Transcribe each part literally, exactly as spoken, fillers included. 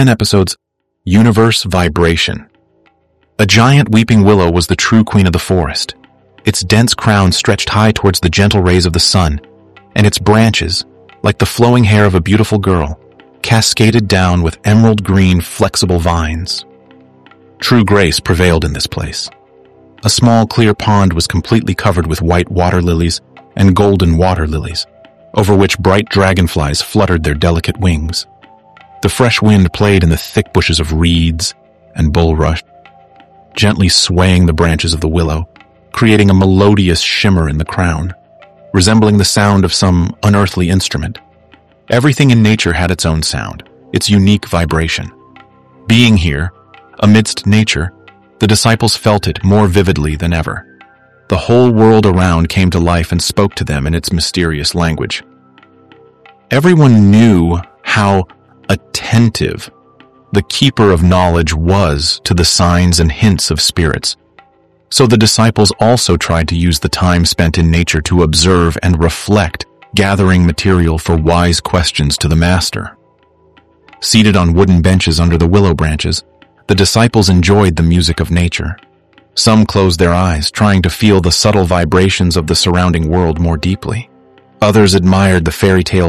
ten episodes, Universe Vibration. A giant weeping willow was the true queen of the forest. Its dense crown stretched high towards the gentle rays of the sun, and its branches, like the flowing hair of a beautiful girl, cascaded down with emerald green flexible vines. True grace prevailed in this place. A small clear pond was completely covered with white water lilies and golden water lilies, over which bright dragonflies fluttered their delicate wings. The fresh wind played in the thick bushes of reeds and bulrush, gently swaying the branches of the willow, creating a melodious shimmer in the crown, resembling the sound of some unearthly instrument. Everything in nature had its own sound, its unique vibration. Being here, amidst nature, the disciples felt it more vividly than ever. The whole world around came to life and spoke to them in its mysterious language. Everyone knew how attentive the keeper of knowledge was to the signs and hints of spirits. So the disciples also tried to use the time spent in nature to observe and reflect, gathering material for wise questions to the Master. Seated on wooden benches under the willow branches, the disciples enjoyed the music of nature. Some closed their eyes, trying to feel the subtle vibrations of the surrounding world more deeply. Others admired the fairy tale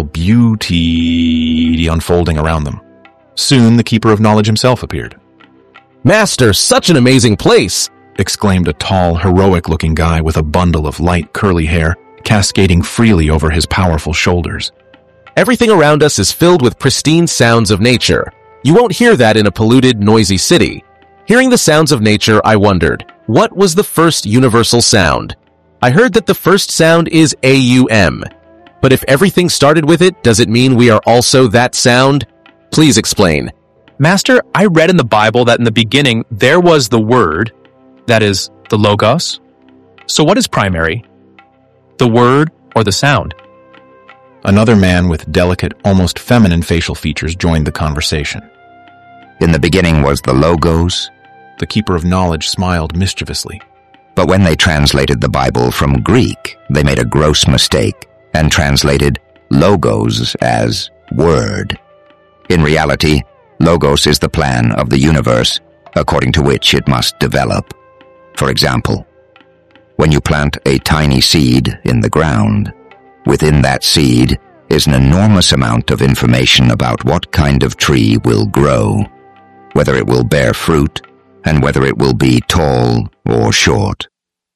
beauty unfolding around them. Soon, the Keeper of Knowledge himself appeared. "Master, such an amazing place!" exclaimed a tall, heroic-looking guy with a bundle of light, curly hair cascading freely over his powerful shoulders. "Everything around us is filled with pristine sounds of nature. You won't hear that in a polluted, noisy city." Hearing the sounds of nature, I wondered, what was the first universal sound? I heard that the first sound is A U M. But if everything started with it, does it mean we are also that sound? Please explain. Master, I read in the Bible that in the beginning there was the Word, that is, the Logos. So what is primary? The Word or the sound? Another man with delicate, almost feminine facial features joined the conversation. "In the beginning was the Logos." The Keeper of Knowledge smiled mischievously. "But when they translated the Bible from Greek, they made a gross mistake and translated Logos as Word. In reality, Logos is the plan of the universe, according to which it must develop. For example, when you plant a tiny seed in the ground, within that seed is an enormous amount of information about what kind of tree will grow, whether it will bear fruit, and whether it will be tall or short."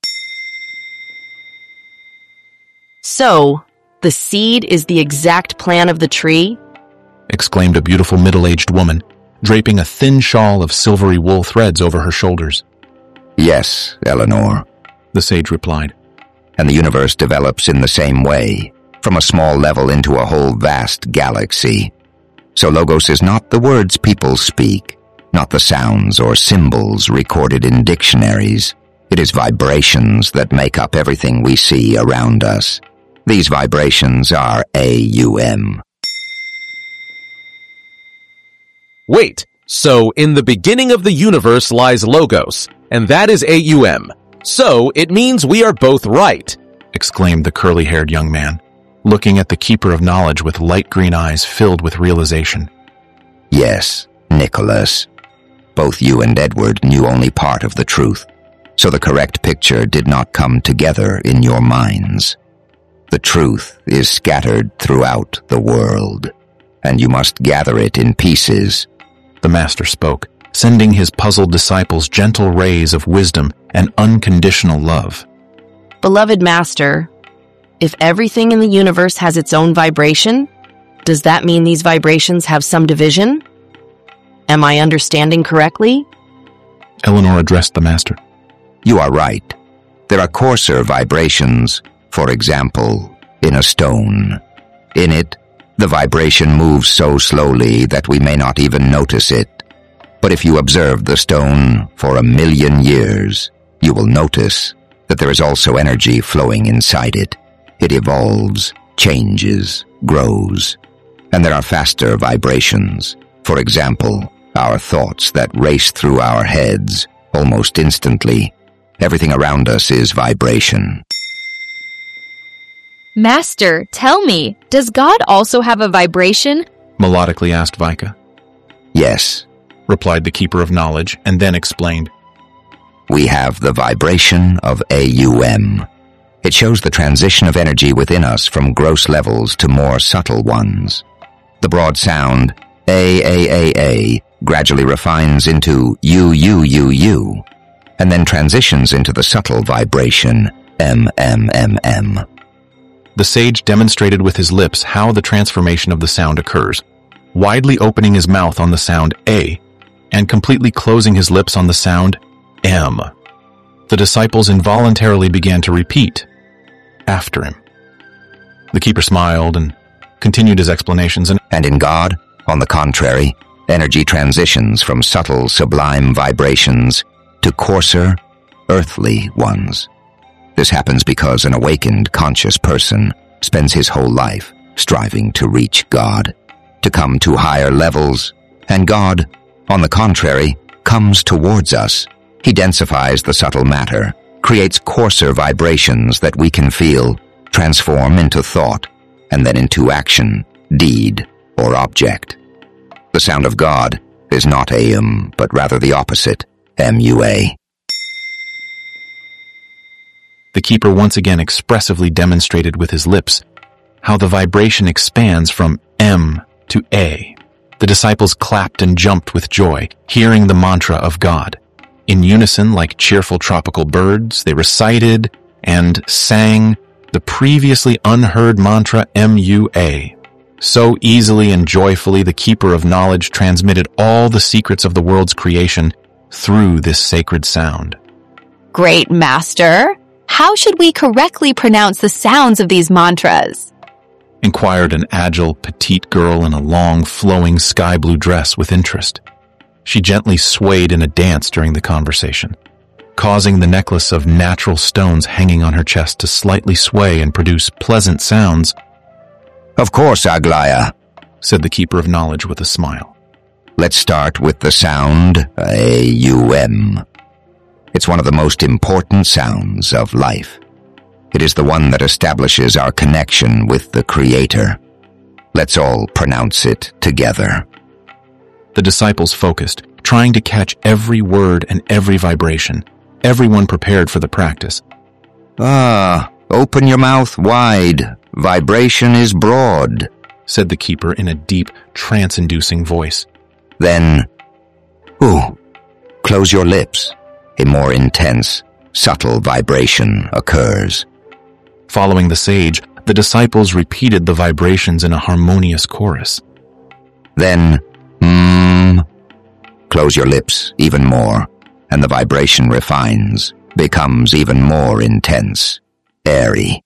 So, the seed is the exact plan of the tree? Exclaimed a beautiful middle-aged woman, draping a thin shawl of silvery wool threads over her shoulders. "Yes, Eleanor," the sage replied. "And the universe develops in the same way, from a small level into a whole vast galaxy. So Logos is not the words people speak, not the sounds or symbols recorded in dictionaries. It is vibrations that make up everything we see around us. These vibrations are A U M. Wait, so in the beginning of the universe lies Logos, and that is A U M. So it means we are both right, exclaimed the curly-haired young man, looking at the Keeper of Knowledge with light green eyes filled with realization. "Yes, Nicholas. Both you and Edward knew only part of the truth, so the correct picture did not come together in your minds. The truth is scattered throughout the world, and you must gather it in pieces." The Master spoke, sending his puzzled disciples gentle rays of wisdom and unconditional love. Beloved Master, if everything in the universe has its own vibration, does that mean these vibrations have some division? Am I understanding correctly? Eleanor addressed the Master. "You are right. There are coarser vibrations, for example, in a stone. In it, the vibration moves so slowly that we may not even notice it. But if you observe the stone for a million years, you will notice that there is also energy flowing inside it. It evolves, changes, grows. And there are faster vibrations. For example, our thoughts that race through our heads almost instantly. Everything around us is vibration." Master, tell me, does God also have a vibration? Melodically asked Vika. Yes, replied the Keeper of Knowledge, and then explained. We have the vibration of A U M. It shows the transition of energy within us from gross levels to more subtle ones. The broad sound, A A A A, gradually refines into U U U U, and then transitions into the subtle vibration, M M M M. The sage demonstrated with his lips how the transformation of the sound occurs, widely opening his mouth on the sound A, and completely closing his lips on the sound M. The disciples involuntarily began to repeat after him. The keeper smiled and continued his explanations. And, and in God, on the contrary, energy transitions from subtle, sublime vibrations to coarser, earthly ones. This happens because an awakened, conscious person spends his whole life striving to reach God, to come to higher levels, and God, on the contrary, comes towards us. He densifies the subtle matter, creates coarser vibrations that we can feel, transform into thought, and then into action, deed, or object. The sound of God is not A M, but rather the opposite, M U A. The keeper once again expressively demonstrated with his lips how the vibration expands from M to A. The disciples clapped and jumped with joy, hearing the mantra of God. In unison, like cheerful tropical birds, they recited and sang the previously unheard mantra M U A. So easily and joyfully, the Keeper of Knowledge transmitted all the secrets of the world's creation through this sacred sound. Great Master, how should we correctly pronounce the sounds of these mantras? Inquired an agile, petite girl in a long, flowing sky blue dress with interest. She gently swayed in a dance during the conversation, causing the necklace of natural stones hanging on her chest to slightly sway and produce pleasant sounds. Of course, Aglaya, said the Keeper of Knowledge with a smile. Let's start with the sound A U M. It's one of the most important sounds of life. It is the one that establishes our connection with the Creator. Let's all pronounce it together. The disciples focused, trying to catch every word and every vibration, everyone prepared for the practice. Ah, open your mouth wide. Vibration is broad, said the keeper in a deep, trance-inducing voice. Then, ooh, close your lips. A more intense, subtle vibration occurs. Following the sage, the disciples repeated the vibrations in a harmonious chorus. Then, mmm, close your lips even more, and the vibration refines, becomes even more intense, airy.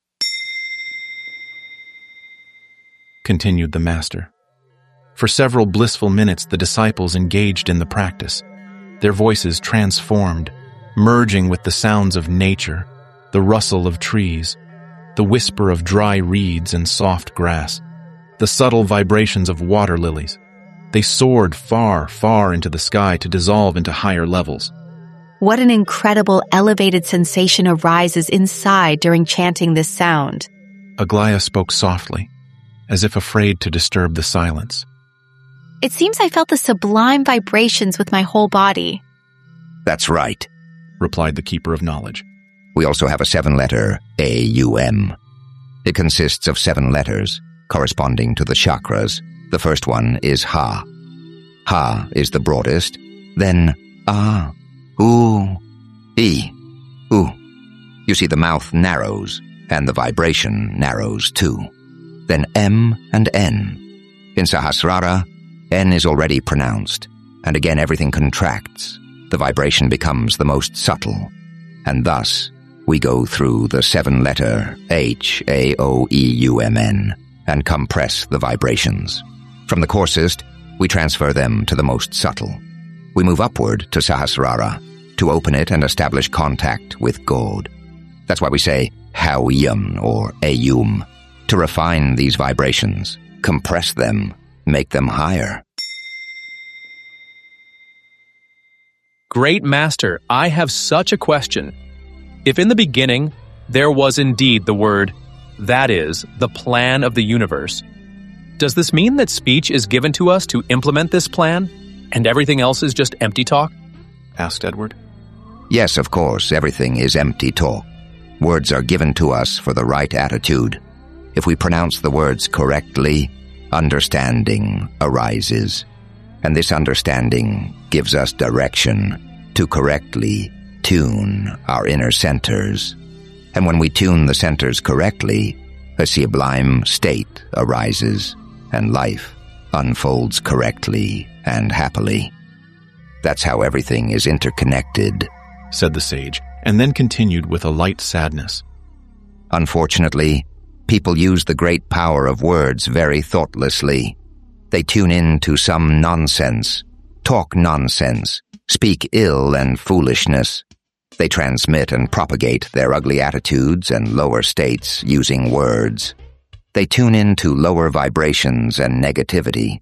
Continued the master. For several blissful minutes, the disciples engaged in the practice, their voices transformed, merging with the sounds of nature, the rustle of trees, the whisper of dry reeds and soft grass, the subtle vibrations of water lilies. They soared far, far into the sky to dissolve into higher levels. What an incredible elevated sensation arises inside during chanting this sound. Aglaya spoke softly, as if afraid to disturb the silence. It seems I felt the sublime vibrations with my whole body. That's right, replied the Keeper of Knowledge. We also have a seven-letter A U M. It consists of seven letters, corresponding to the chakras. The first one is Ha. Ha is the broadest, then Ah, Ooh, E, Ooh. You see, the mouth narrows, and the vibration narrows too. Then M and N. In Sahasrara, N is already pronounced, and again everything contracts. The vibration becomes the most subtle, and thus we go through the seven-letter H A O E U M N and compress the vibrations. From the coarsest, we transfer them to the most subtle. We move upward to Sahasrara to open it and establish contact with God. That's why we say Hauyum or Ayum, to refine these vibrations, compress them, make them higher. Great Master, I have such a question. If in the beginning there was indeed the word, that is, the plan of the universe, does this mean that speech is given to us to implement this plan? And everything else is just empty talk? Asked Edward. Yes, of course, everything is empty talk. Words are given to us for the right attitude. If we pronounce the words correctly, understanding arises. And this understanding gives us direction to correctly tune our inner centers. And when we tune the centers correctly, a sublime state arises, and life unfolds correctly and happily. That's how everything is interconnected, said the sage, and then continued with a light sadness. Unfortunately, people use the great power of words very thoughtlessly. They tune in to some nonsense, talk nonsense, speak ill and foolishness. They transmit and propagate their ugly attitudes and lower states using words. They tune in to lower vibrations and negativity.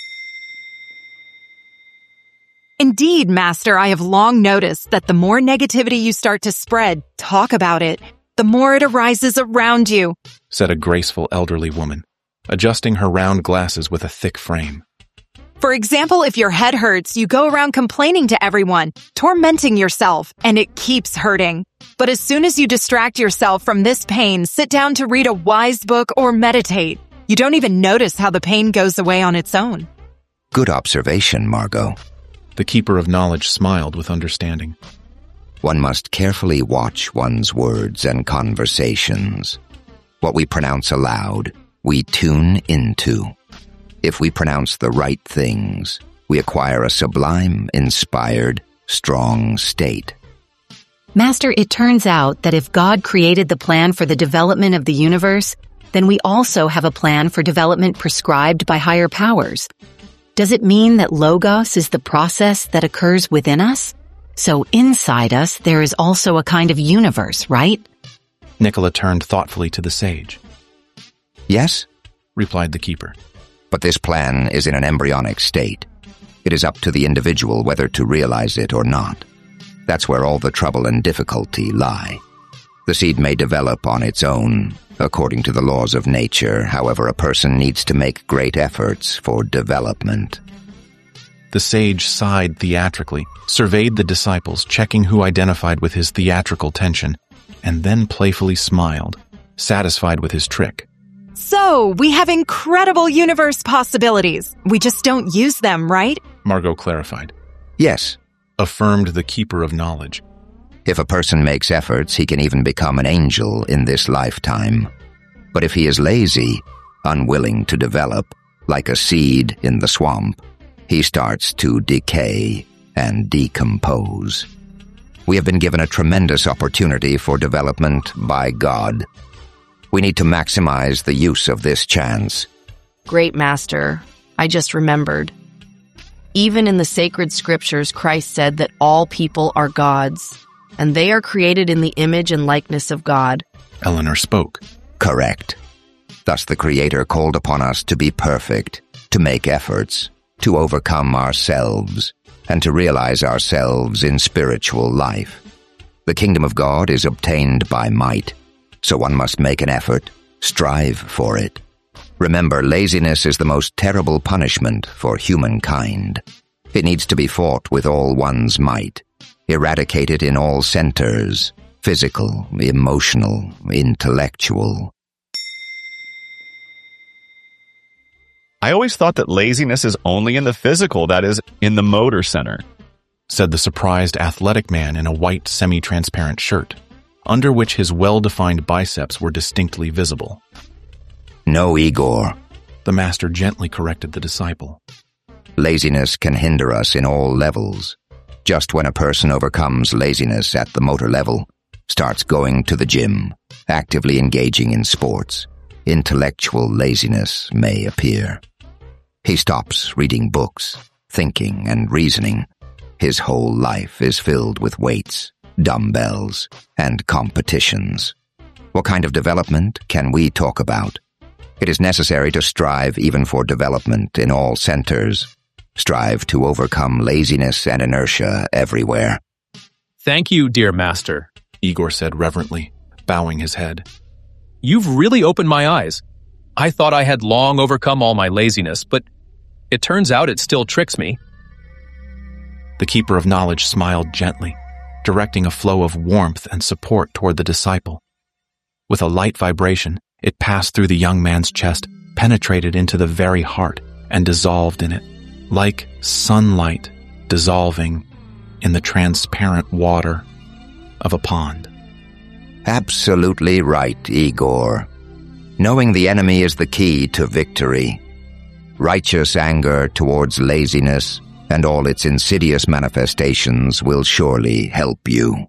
Indeed, Master, I have long noticed that the more negativity you start to spread, talk about it, the more it arises around you, said a graceful elderly woman, adjusting her round glasses with a thick frame. For example, if your head hurts, you go around complaining to everyone, tormenting yourself, and it keeps hurting. But as soon as you distract yourself from this pain, sit down to read a wise book or meditate. You don't even notice how the pain goes away on its own. Good observation, Margot. The keeper of knowledge smiled with understanding. One must carefully watch one's words and conversations. What we pronounce aloud, we tune into. If we pronounce the right things, we acquire a sublime, inspired, strong state. Master, it turns out that if God created the plan for the development of the universe, then we also have a plan for development prescribed by higher powers. Does it mean that Logos is the process that occurs within us? So inside us, there is also a kind of universe, right? Nicola turned thoughtfully to the sage. Yes, replied the keeper. But this plan is in an embryonic state. It is up to the individual whether to realize it or not. That's where all the trouble and difficulty lie. The seed may develop on its own, according to the laws of nature. However, a person needs to make great efforts for development. The sage sighed theatrically, surveyed the disciples, checking who identified with his theatrical tension, and then playfully smiled, satisfied with his trick. So, we have incredible universe possibilities. We just don't use them, right? Margot clarified. Yes, affirmed the keeper of knowledge. If a person makes efforts, he can even become an angel in this lifetime. But if he is lazy, unwilling to develop, like a seed in the swamp, he starts to decay and decompose. We have been given a tremendous opportunity for development by God. We need to maximize the use of this chance. Great Master, I just remembered. Even in the sacred scriptures, Christ said that all people are God's, and they are created in the image and likeness of God. Eleanor spoke. Correct. Thus the Creator called upon us to be perfect, to make efforts, to overcome ourselves, and to realize ourselves in spiritual life. The kingdom of God is obtained by might, so one must make an effort, strive for it. Remember, laziness is the most terrible punishment for humankind. It needs to be fought with all one's might, eradicated in all centers, physical, emotional, intellectual. I always thought that laziness is only in the physical, that is, in the motor center, said the surprised athletic man in a white semi-transparent shirt, under which his well-defined biceps were distinctly visible. No, Igor, the master gently corrected the disciple. Laziness can hinder us in all levels. Just when a person overcomes laziness at the motor level, starts going to the gym, actively engaging in sports, intellectual laziness may appear. He stops reading books, thinking and reasoning. His whole life is filled with weights, dumbbells, and competitions. What kind of development can we talk about? It is necessary to strive even for development in all centers. Strive to overcome laziness and inertia everywhere. Thank you, dear master, Igor said reverently, bowing his head. You've really opened my eyes. I thought I had long overcome all my laziness, but it turns out it still tricks me. The keeper of knowledge smiled gently, directing a flow of warmth and support toward the disciple. With a light vibration, it passed through the young man's chest, penetrated into the very heart, and dissolved in it, like sunlight dissolving in the transparent water of a pond. Absolutely right, Igor. Knowing the enemy is the key to victory. Righteous anger towards laziness and all its insidious manifestations will surely help you.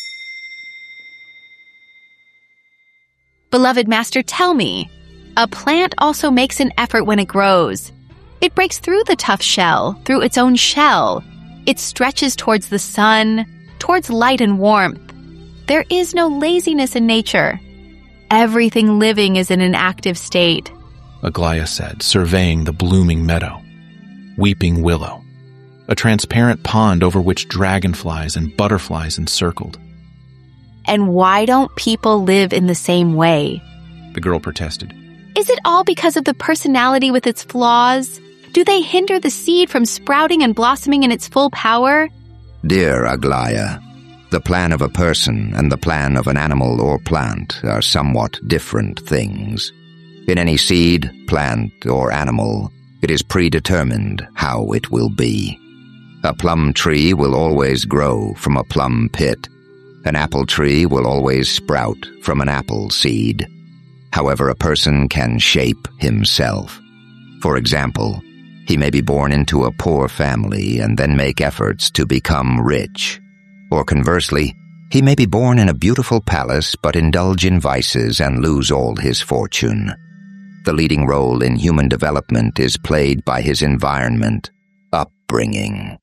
Beloved Master, tell me, a plant also makes an effort when it grows. It breaks through the tough shell, through its own shell. It stretches towards the sun, towards light and warmth. There is no laziness in nature. Everything living is in an active state. Aglaya said, surveying the blooming meadow. Weeping willow. A transparent pond over which dragonflies and butterflies encircled. And why don't people live in the same way? The girl protested. Is it all because of the personality with its flaws? Do they hinder the seed from sprouting and blossoming in its full power? Dear Aglaya, the plan of a person and the plan of an animal or plant are somewhat different things. In any seed, plant, or animal, it is predetermined how it will be. A plum tree will always grow from a plum pit. An apple tree will always sprout from an apple seed. However, a person can shape himself. For example, he may be born into a poor family and then make efforts to become rich. Or conversely, he may be born in a beautiful palace but indulge in vices and lose all his fortune. The leading role in human development is played by his environment, upbringing.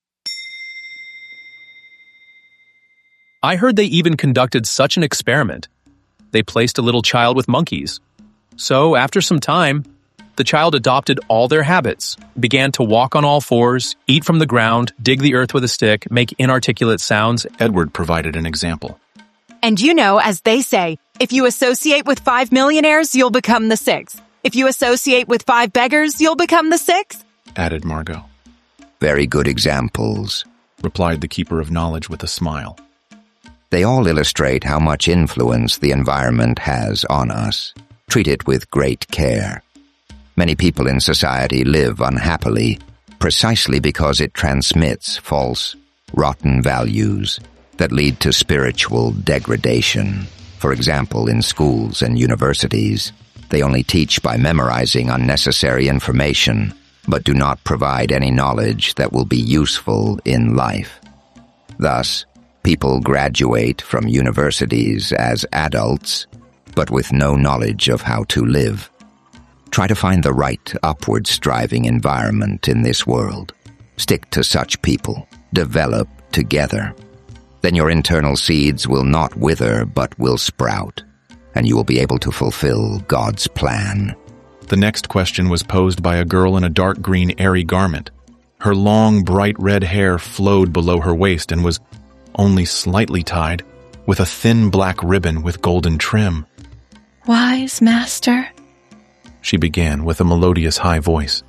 I heard they even conducted such an experiment. They placed a little child with monkeys. So, after some time, the child adopted all their habits, began to walk on all fours, eat from the ground, dig the earth with a stick, make inarticulate sounds. Edward provided an example. And you know, as they say, if you associate with five millionaires, you'll become the sixth. If you associate with five beggars, you'll become the sixth, added Margot. Very good examples, replied the keeper of knowledge with a smile. They all illustrate how much influence the environment has on us. Treat it with great care. Many people in society live unhappily precisely because it transmits false, rotten values that lead to spiritual degradation. For example, in schools and universities, they only teach by memorizing unnecessary information, but do not provide any knowledge that will be useful in life. Thus, people graduate from universities as adults, but with no knowledge of how to live. Try to find the right upward-striving environment in this world. Stick to such people. Develop together. Then your internal seeds will not wither, but will sprout, and you will be able to fulfill God's plan. The next question was posed by a girl in a dark green airy garment. Her long, bright red hair flowed below her waist and was only slightly tied, with a thin black ribbon with golden trim. Wise Master, she began with a melodious high voice.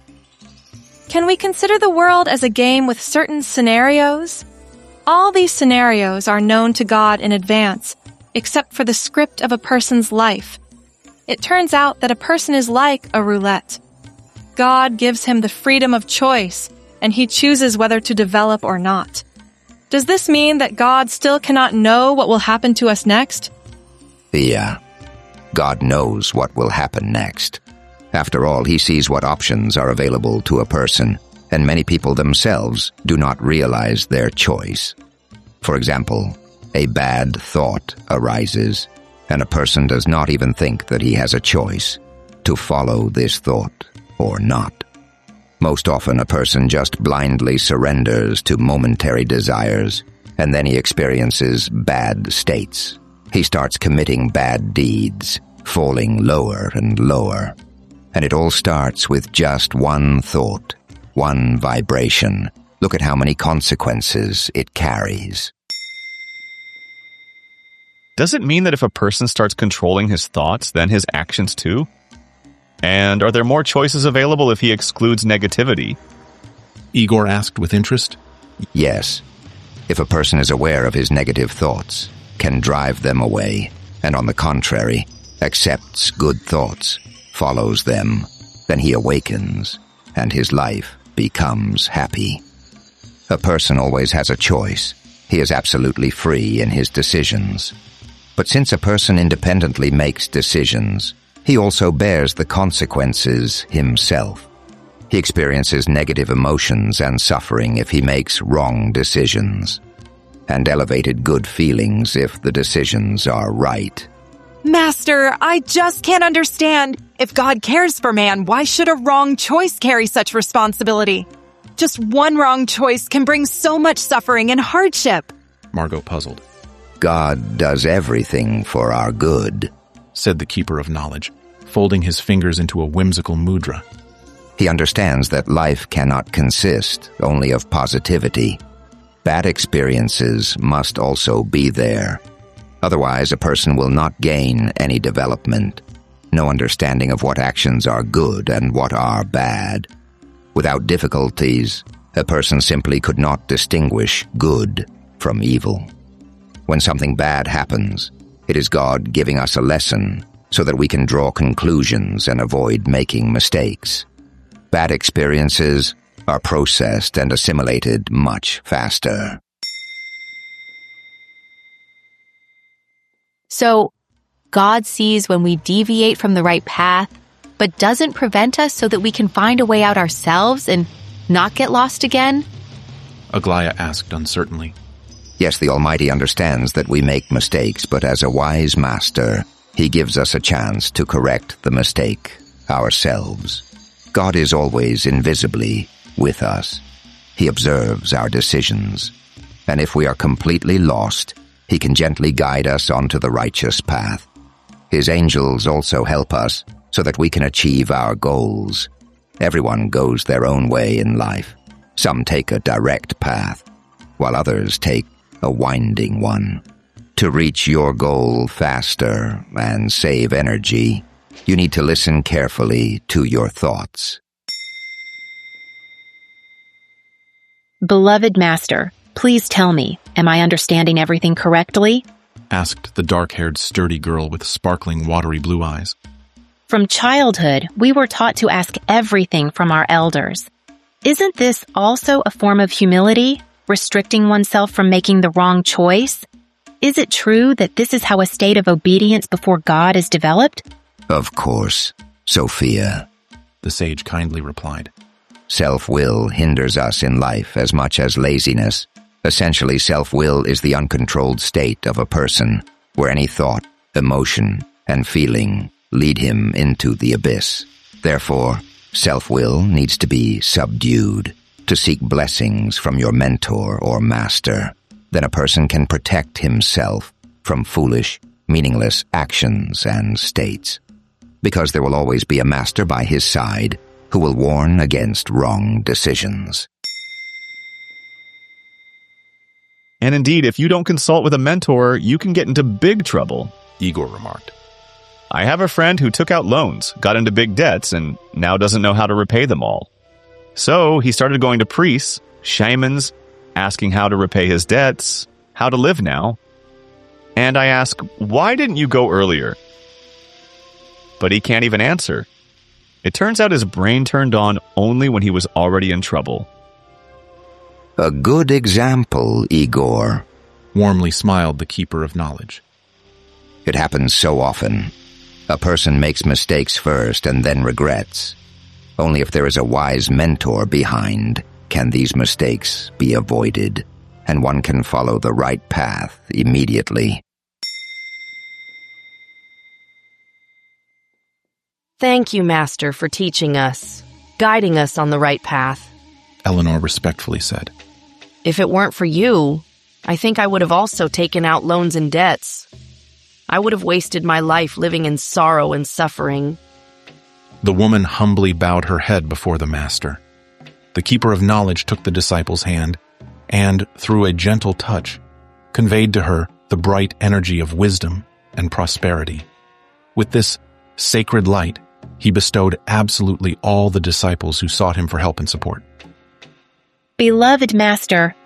Can we consider the world as a game with certain scenarios? All these scenarios are known to God in advance, except for the script of a person's life. It turns out that a person is like a roulette. God gives him the freedom of choice, and he chooses whether to develop or not. Does this mean that God still cannot know what will happen to us next? Yeah. God knows what will happen next. After all, he sees what options are available to a person, and many people themselves do not realize their choice. For example, a bad thought arises, and a person does not even think that he has a choice to follow this thought or not. Most often, a person just blindly surrenders to momentary desires, and then he experiences bad states. He starts committing bad deeds, falling lower and lower. And it all starts with just one thought, one vibration. Look at how many consequences it carries. Does it mean that if a person starts controlling his thoughts, then his actions too? And are there more choices available if he excludes negativity? Igor asked with interest. Yes, if a person is aware of his negative thoughts, can drive them away, and on the contrary, accepts good thoughts, follows them, then he awakens, and his life becomes happy. A person always has a choice. He is absolutely free in his decisions. But since a person independently makes decisions, he also bears the consequences himself. He experiences negative emotions and suffering if he makes wrong decisions, and elevated good feelings if the decisions are right. Master, I just can't understand. If God cares for man, why should a wrong choice carry such responsibility? Just one wrong choice can bring so much suffering and hardship. Margot puzzled. God does everything for our good, said the Keeper of Knowledge, folding his fingers into a whimsical mudra. He understands that life cannot consist only of positivity. Bad experiences must also be there. Otherwise, a person will not gain any development, no understanding of what actions are good and what are bad. Without difficulties, a person simply could not distinguish good from evil. When something bad happens, it is God giving us a lesson so that we can draw conclusions and avoid making mistakes. Bad experiences are processed and assimilated much faster. So, God sees when we deviate from the right path, but doesn't prevent us so that we can find a way out ourselves and not get lost again? Aglaya asked uncertainly. Yes, the Almighty understands that we make mistakes, but as a wise master, He gives us a chance to correct the mistake ourselves. God is always invisibly with us. He observes our decisions, and if we are completely lost, He can gently guide us onto the righteous path. His angels also help us so that we can achieve our goals. Everyone goes their own way in life. Some take a direct path, while others take a winding one. To reach your goal faster and save energy, you need to listen carefully to your thoughts. Beloved Master, please tell me, am I understanding everything correctly? Asked the dark-haired, sturdy girl with sparkling, watery blue eyes. From childhood, we were taught to ask everything from our elders. Isn't this also a form of humility, restricting oneself from making the wrong choice? Is it true that this is how a state of obedience before God is developed? Of course, Sophia, the sage kindly replied. Self-will hinders us in life as much as laziness. Essentially, self-will is the uncontrolled state of a person, where any thought, emotion, and feeling lead him into the abyss. Therefore, self-will needs to be subdued, to seek blessings from your mentor or master. Then a person can protect himself from foolish, meaningless actions and states. Because there will always be a master by his side who will warn against wrong decisions. And indeed, if you don't consult with a mentor, you can get into big trouble, Igor remarked. I have a friend who took out loans, got into big debts, and now doesn't know how to repay them all. So he started going to priests, shamans, asking how to repay his debts, how to live now. And I ask, why didn't you go earlier? But he can't even answer. It turns out his brain turned on only when he was already in trouble. A good example, Igor, warmly smiled the Keeper of Knowledge. It happens so often. A person makes mistakes first and then regrets. Only if there is a wise mentor behind can these mistakes be avoided, and one can follow the right path immediately. Thank you, Master, for teaching us, guiding us on the right path. Eleanor respectfully said. If it weren't for you, I think I would have also taken out loans and debts. I would have wasted my life living in sorrow and suffering. The woman humbly bowed her head before the Master. The Keeper of Knowledge took the disciple's hand and, through a gentle touch, conveyed to her the bright energy of wisdom and prosperity. With this sacred light, he bestowed absolutely all the disciples who sought him for help and support. Beloved Master,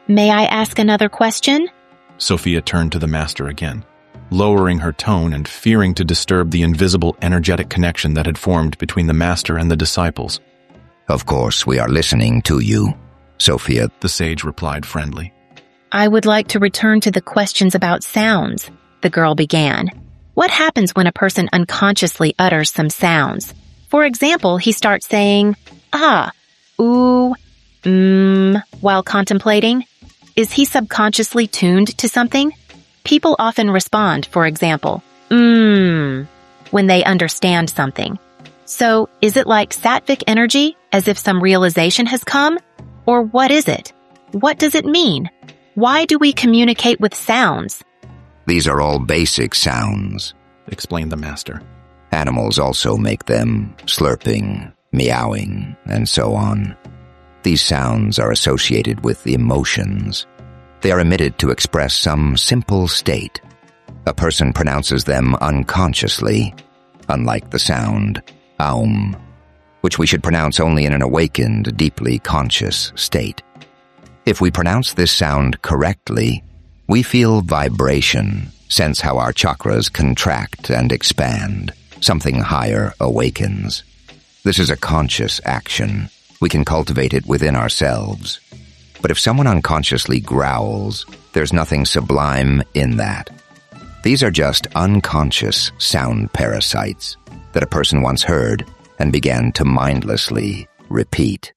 May I ask another question? Sophia turned to the master again, lowering her tone and fearing to disturb the invisible energetic connection that had formed between the master and the disciples. Of course, we are listening to you, Sophia, the sage replied friendly. I would like to return to the questions about sounds, the girl began. What happens when a person unconsciously utters some sounds? For example, he starts saying, ah, ooh, mmm, while contemplating. Is he subconsciously tuned to something? People often respond, for example, mmm, when they understand something. So, is it like sattvic energy, as if some realization has come? Or what is it? What does it mean? Why do we communicate with sounds? These are all basic sounds, explained the master. Animals also make them, slurping, meowing, and so on. These sounds are associated with emotions. They are emitted to express some simple state. A person pronounces them unconsciously, unlike the sound aum, which we should pronounce only in an awakened, deeply conscious state. If we pronounce this sound correctly, we feel vibration, sense how our chakras contract and expand. Something higher awakens. This is a conscious action. We can cultivate it within ourselves. But if someone unconsciously growls, there's nothing sublime in that. These are just unconscious sound parasites that a person once heard and began to mindlessly repeat.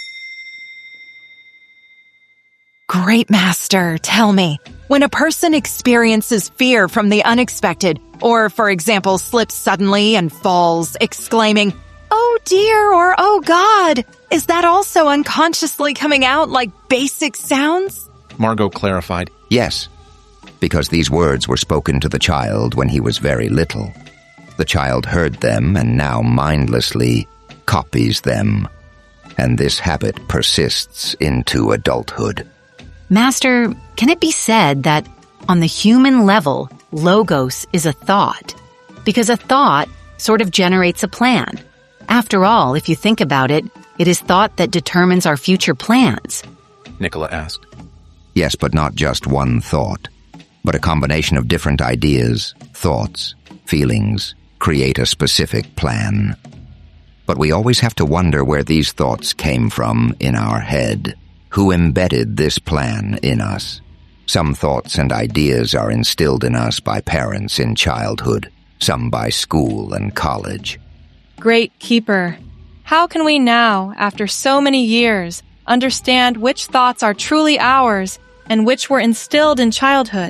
Great master, tell me, when a person experiences fear from the unexpected, or, for example, slips suddenly and falls, exclaiming, "Oh dear," or "Oh God," is that also unconsciously coming out like basic sounds? Margot clarified, Yes, because these words were spoken to the child when he was very little. The child heard them and now mindlessly copies them, and this habit persists into adulthood. Master, can it be said that on the human level, logos is a thought? Because a thought sort of generates a plan. After all, if you think about it, it is thought that determines our future plans. Nicola asked. Yes, but not just one thought, but a combination of different ideas, thoughts, feelings, create a specific plan. But we always have to wonder where these thoughts came from in our head. Who embedded this plan in us? Some thoughts and ideas are instilled in us by parents in childhood, some by school and college. Great Keeper, how can we now, after so many years, understand which thoughts are truly ours and which were instilled in childhood?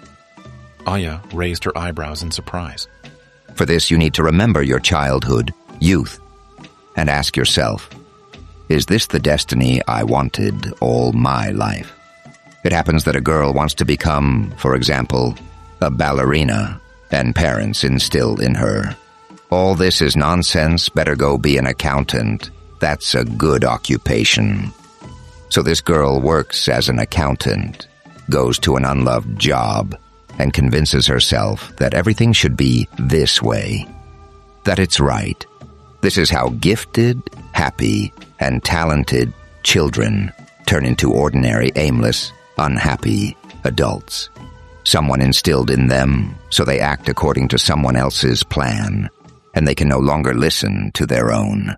Aya raised her eyebrows in surprise. For this, you need to remember your childhood, youth, and ask yourself, is this the destiny I wanted all my life? It happens that a girl wants to become, for example, a ballerina, and parents instill in her, all this is nonsense, better go be an accountant. That's a good occupation. So this girl works as an accountant, goes to an unloved job, and convinces herself that everything should be this way, that it's right. This is how gifted, happy, and talented children turn into ordinary, aimless, unhappy adults. Someone instilled in them, so they act according to someone else's plan, and they can no longer listen to their own.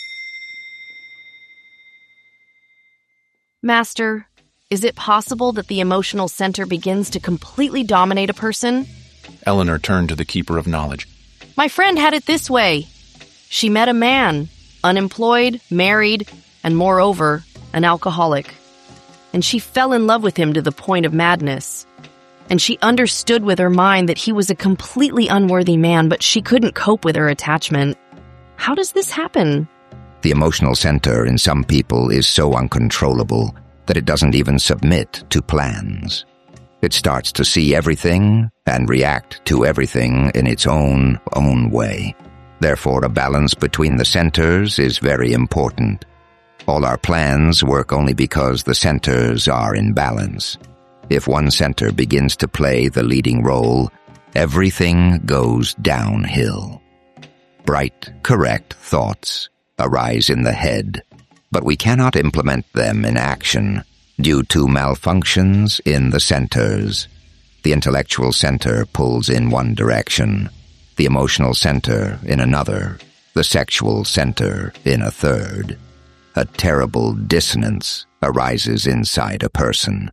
Master, is it possible that the emotional center begins to completely dominate a person? Eleanor turned to the Keeper of Knowledge. My friend had it this way. She met a man, unemployed, married, and moreover, an alcoholic. And she fell in love with him to the point of madness. And she understood with her mind that he was a completely unworthy man, but she couldn't cope with her attachment. How does this happen? The emotional center in some people is so uncontrollable that it doesn't even submit to plans. It starts to see everything and react to everything in its own, own way. Therefore, a balance between the centers is very important. All our plans work only because the centers are in balance. If one center begins to play the leading role, everything goes downhill. Bright, correct thoughts arise in the head, but we cannot implement them in action due to malfunctions in the centers. The intellectual center pulls in one direction, the emotional center in another, the sexual center in a third. A terrible dissonance arises inside a person.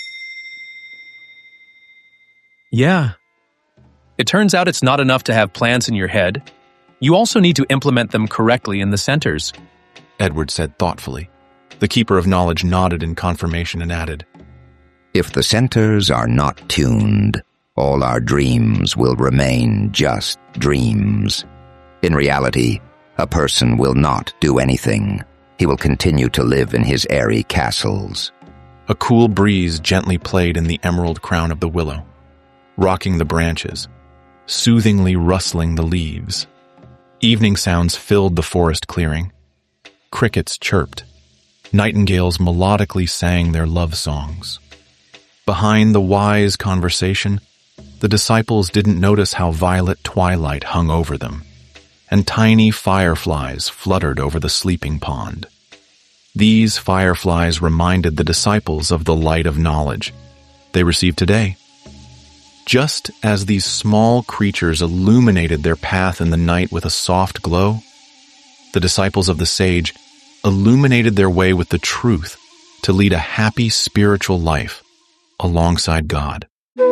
Yeah. It turns out it's not enough to have plans in your head. You also need to implement them correctly in the centers, Edward said thoughtfully. The Keeper of Knowledge nodded in confirmation and added, If the centers are not tuned, all our dreams will remain just dreams. In reality, a person will not do anything. He will continue to live in his airy castles. A cool breeze gently played in the emerald crown of the willow, rocking the branches, soothingly rustling the leaves. Evening sounds filled the forest clearing. Crickets chirped. Nightingales melodically sang their love songs. Behind the wise conversation, the disciples didn't notice how violet twilight hung over them, and tiny fireflies fluttered over the sleeping pond. These fireflies reminded the disciples of the light of knowledge they received today. Just as these small creatures illuminated their path in the night with a soft glow, the disciples of the sage illuminated their way with the truth to lead a happy spiritual life alongside God.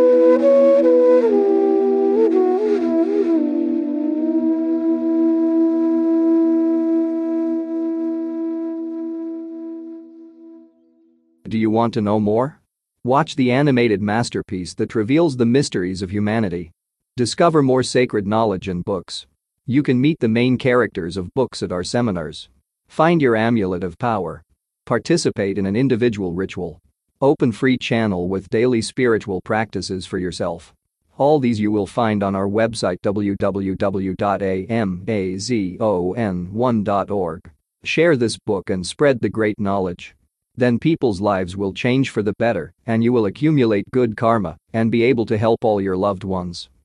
Do you want to know more? Watch the animated masterpiece that reveals the mysteries of humanity. Discover more sacred knowledge in books. You can meet the main characters of books at our seminars. Find your amulet of power. Participate in an individual ritual. Open free channel with daily spiritual practices for yourself. All these you will find on our website w w w dot amazon one dot org. Share this book and spread the great knowledge. Then people's lives will change for the better, and you will accumulate good karma and be able to help all your loved ones.